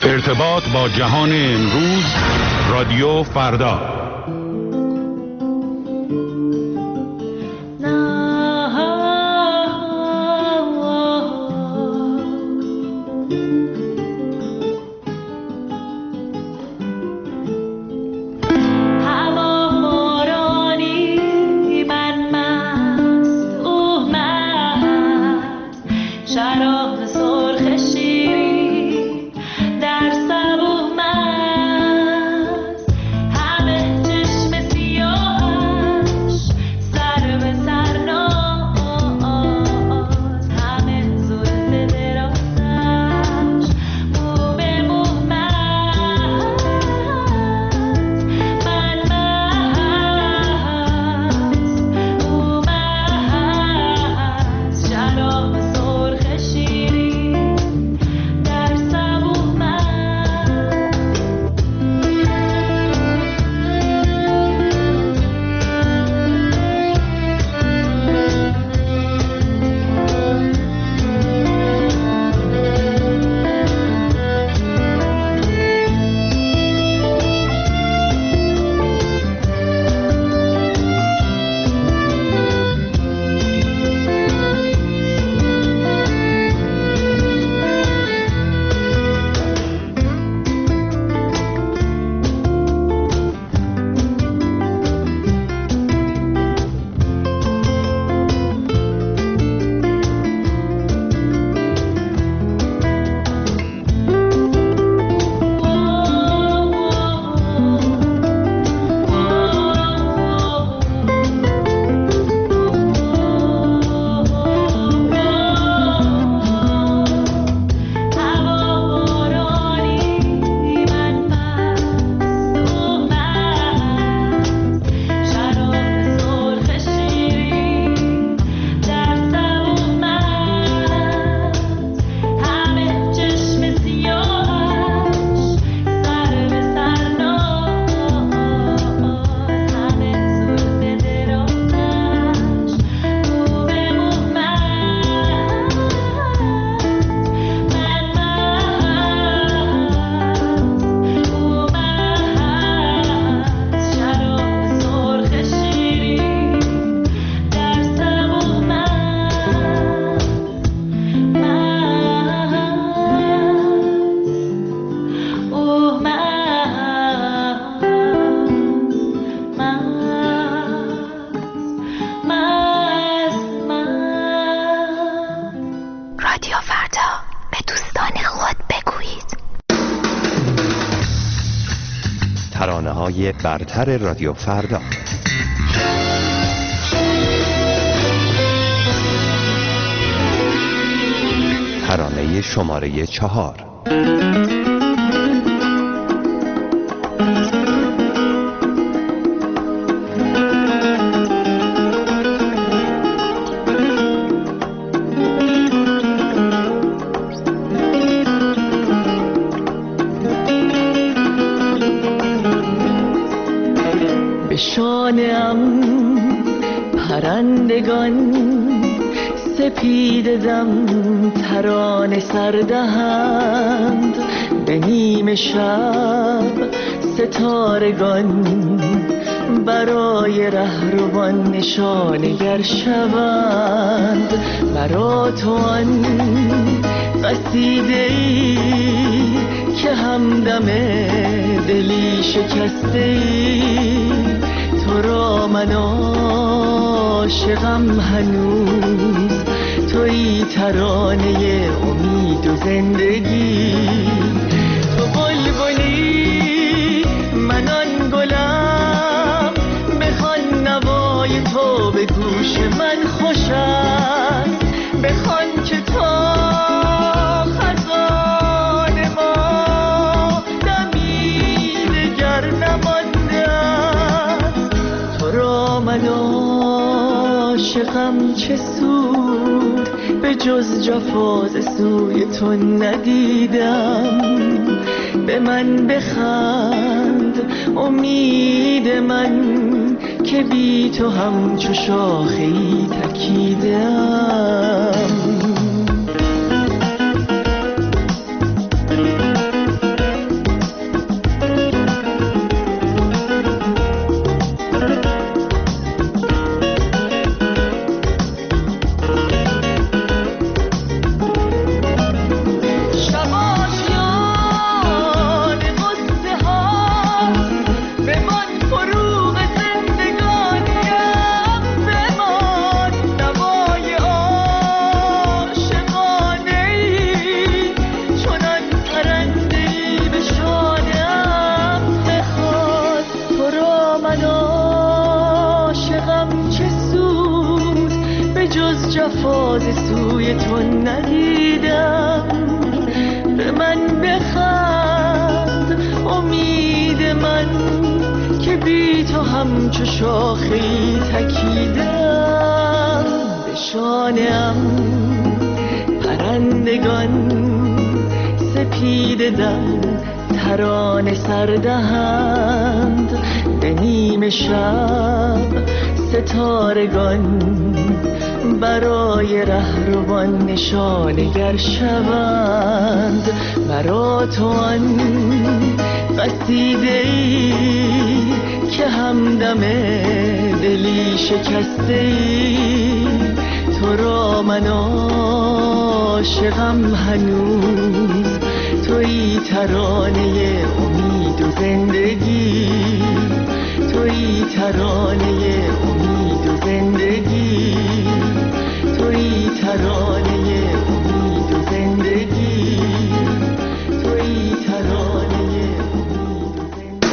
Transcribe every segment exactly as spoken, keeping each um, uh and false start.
ارتباط با جهان امروز، رادیو فردا. ترانه‌های برتر رادیو فردا. ترانه شماره چهار. به شانه‌ام پرندگان سپیده دم ترانه سردهند، به نیم شب ستارگان برای رهروان نشانگر شوند. برا تو آن قصیده‌ای که همدم دلی شکسته‌ای، تو را من عاشقم هنوز، تویی ترانه امید و زندگی. تو بلبلی من آن گلم، بخوان نوای تو به گوش من خوش است، بخوان که تا خزان ما دمی دگر نمانده است. تو را من عاشقم چه سود، به جز جفا ز سوی تو ندیدم. به من بخند امید من که بی تو همچو شاخه‌ای تکیدم. ندیدم. به من بخند امید من که بی تو همچو شاخه‌ای تکیدم. به شانه‌ام پرندگان سپیده دم ترانه سردهند. به نیمه شب ستارگان برای رهروان نشانگر شوند. مرا تو آن قصیده‌ای که همدم دلی شکسته‌ای، تو را من عاشقم هنوز، تویی ترانه امید و زندگی، تویی ترانه امید و زندگی، تویی ترانه امید و زندگی، تویی ترانه امید و زندگی.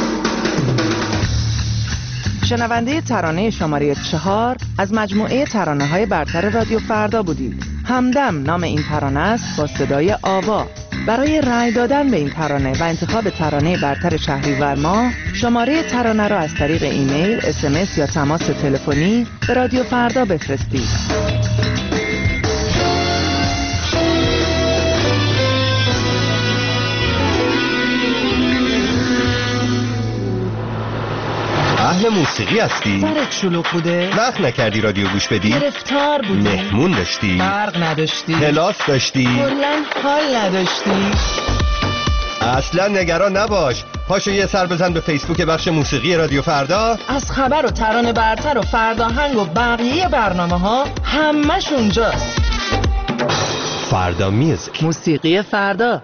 شنونده ترانه شماره چهار از مجموعه ترانه‌های برتر رادیو فردا بودید. همدم نام این ترانه است با صدای آوا. برای رأی دادن به این ترانه و انتخاب ترانه برتر شهریور ماه، شماره ترانه را از طریق ایمیل، اس ام اس یا تماس تلفنی به رادیو فردا بفرستید. اهل موسیقی هستی؟ سرت شلوغ بوده؟ وقت نکردی رادیو گوش بدی؟ گرفتار بودی؟ مهمون داشتی؟ برق نداشتی؟ کلاس داشتی؟ کلاً حال نداشتی؟ اصلا نگران نباش، پاشو یه سر بزن به فیسبوک بخش موسیقی رادیو فردا. از خبر و ترانه برتر و فرداهنگ و بقیه برنامه ها همش اونجاست. فردا میوزیک، موسیقی فردا.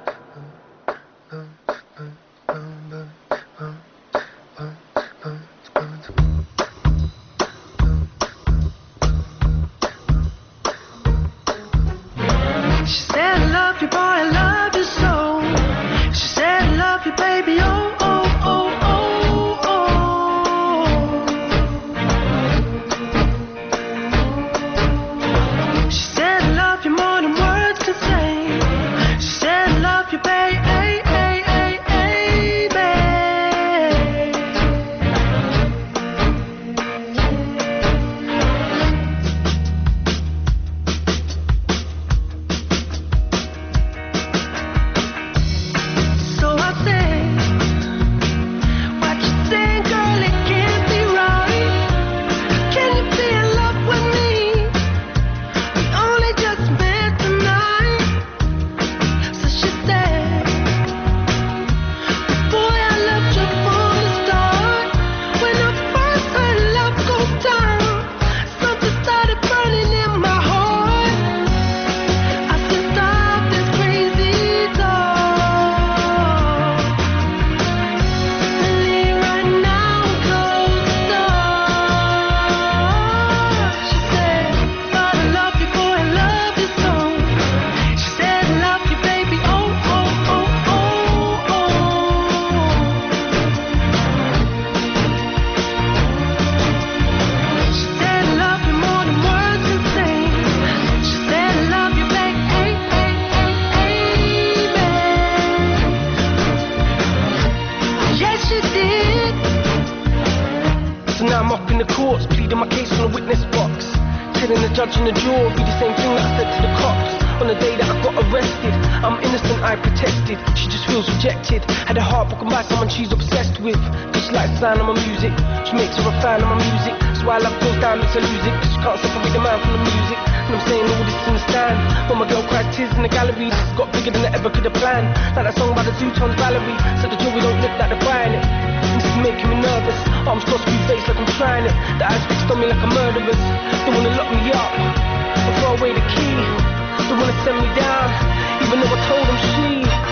judge in the jury, the same thing that I said to the cops on the day that I got arrested. I'm innocent, I protested. She just feels rejected. Had her heart broken by someone she's obsessed with. Cause she likes the sound of my music. She makes her a fan of my music. So while love goes down, makes her lose it. Cause she can't separate the man from the music. And I'm saying all this in the stand. When my girl cried tears in the gallery, this got bigger than I ever could have planned. Like that song by the Zootons Valerie. Said the jewelry don't look like they're buying it. This is making me nervous. Arms crossed, blue face like I'm trying it. The eyes fixed on me like a murderer's. They wanna lock me up and throw away the key. They wanna send me down, even though I told them she.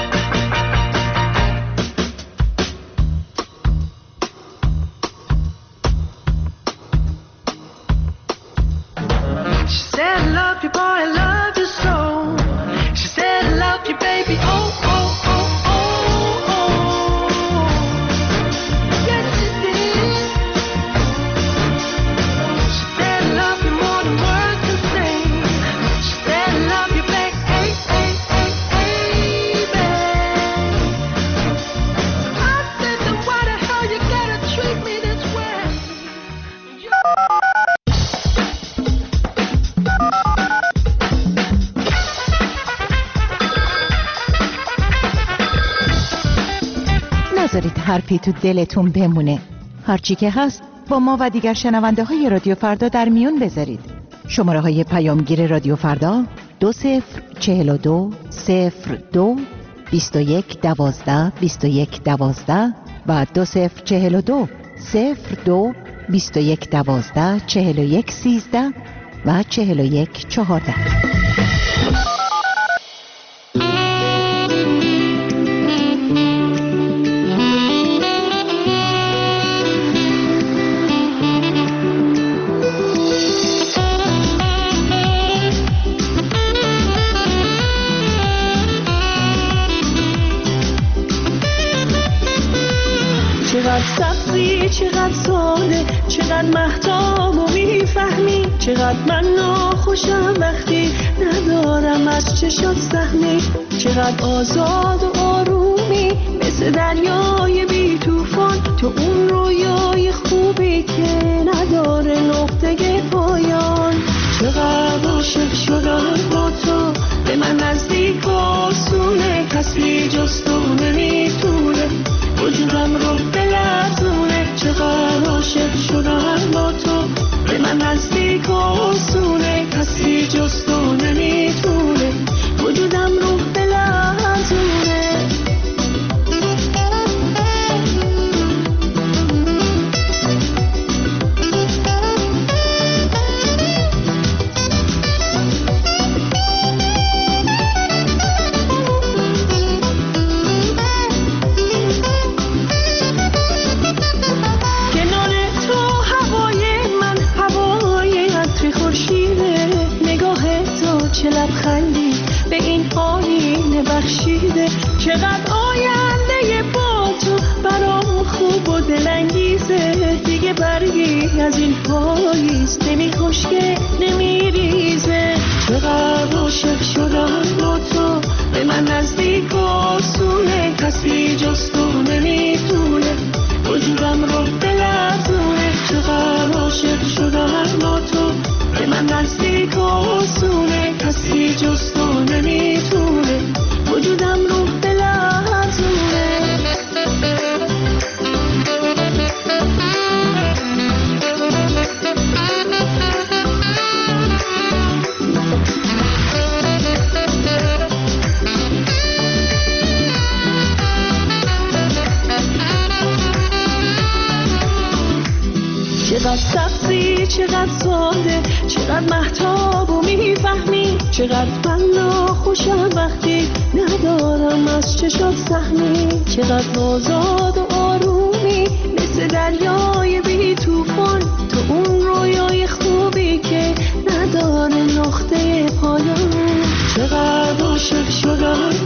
She said I love you, boy, I love you so. She said I love you, baby, oh, oh, oh, oh, oh. Yes, she did. She said I love you more than words can say. She said I love you, baby. نذارید حرفی تو دلتون بمونه. هرچی که هست با ما و دیگر شنونده های رادیو فردا در میون بذارید. شماره های پیامگیر رادیو فردا دو صفر چهل و دو صفر دو بیست و یک دوازده بیست و یک دوازده و دو صفر چهل و دو صفر دو بیست و یک دوازده چهل و یک سیزده و چهل و یک چهارده. چقدر سبزی، چقدر ساده، چقدر مهتاب و میفهمی، چقدر من ناخوشم وقتی ندارم از چشات سهمی، چقدر آزاد و آرومی مثل دریای بی توفان، تو اون رویای خوبی که نداره نقطه پایان. چقدر عاشق شدم با تو، به من نزدیک آسونه، کسی جز تو نمیتونه وجودم رو بلرزونه. چقدر عاشق شدم با تو، به من نزدیک آسونه، کسی جز تو نمیتونه وجودم رو بلرزونه. لبخندی به این آینه بخشیده، چقدر آینده با تو برام خوب و دلانگیزه. دیگه برگی از این پاییز نمی خشکه نمی ریزه. چقدر عاشق شدم با تو، به من نزدیک آسونه، کسی جز تو نمیتونه وجودم رو بلرزونه. چقدر عاشق شدم با تو، به من نزدیک آسونه، کسی جز تو نمیتونه وجودم رو بلرزونه. چقدر سبزی، چقدر ساده، چقدر مهتاب و میفهمی، چقدر من ناخوشم وقتی ندارم از چشات سهمی، چقدر آزاد و آرومی مثل دریای بی توفان، تو اون رویای خوبی که نداره نقطه پایان. چقدر عاشق شدم